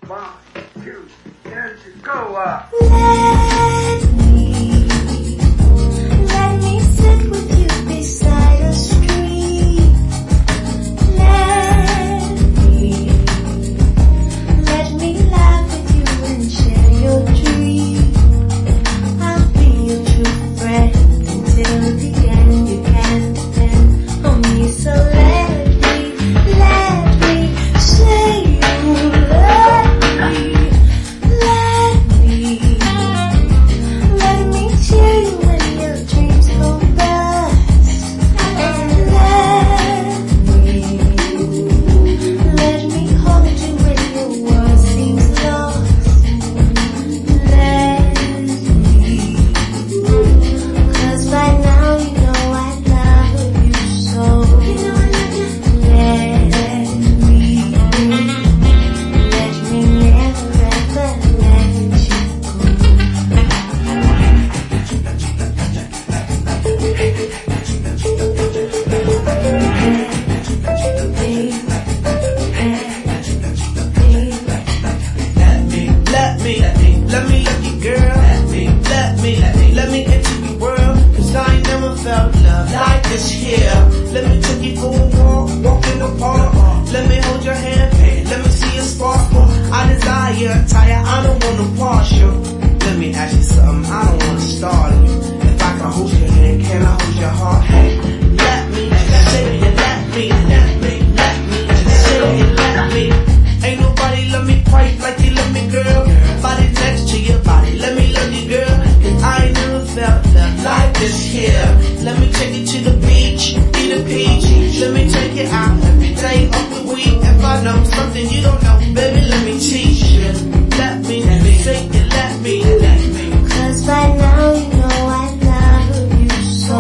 1, 2, there you go. Let me sit with you beside a stream. Let me laugh with you and share your dream. I'll be your true friend until the end. You can depend on me, so let me say you love me. Let me cheer you when your dreams go bust. Let me hold you when your world seems lost. Cause by now you know I love you so. Let me never ever let you go. Let me love you, girl. Let me into your world. Cause I ain't never felt love like this here. Let me take you for a walk in the park. Let me hold your hand, let me see you sparkle. I desire attire, I don't wanna wash you. Let me ask you something, I don't wanna startle you. If I can hold your hand, can I hold your heart? Hey, let me say it, let me say it, let me. Ain't nobody love me quite like you love me, girl. Body next to your body, let me love you, girl. Cause I ain't never felt love like this here. Let me take you to the beach, eat a peach. Let me take you out every day of the week. If I know something you don't know, baby, let me teach you. Let me say it, let me. Cause by now you know I love you so.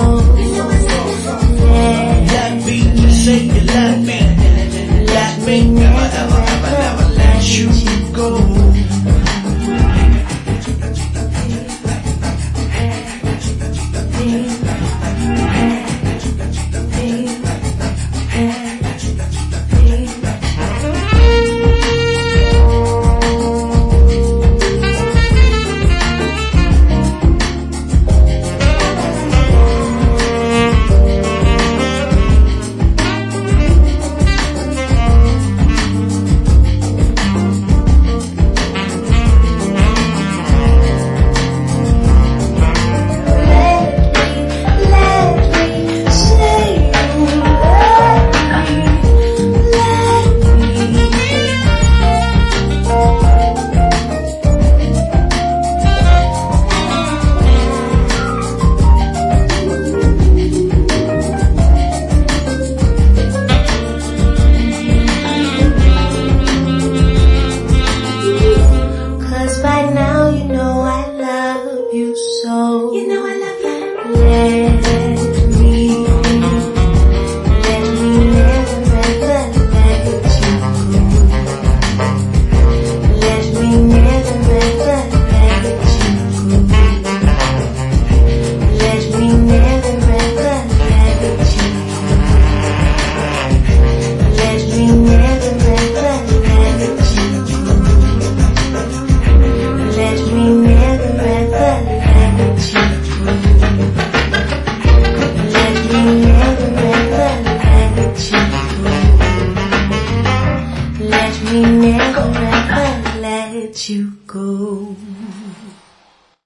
Let me just say it, let me never let you go. Cause by now you know I love you so. You know I love you. Let me never ever let you go. Let me never ever let you go. Let me never ever let you go. Let me never ever let you go. Let me never ever let you go. Let me never ever let you go. Let me never ever let you go.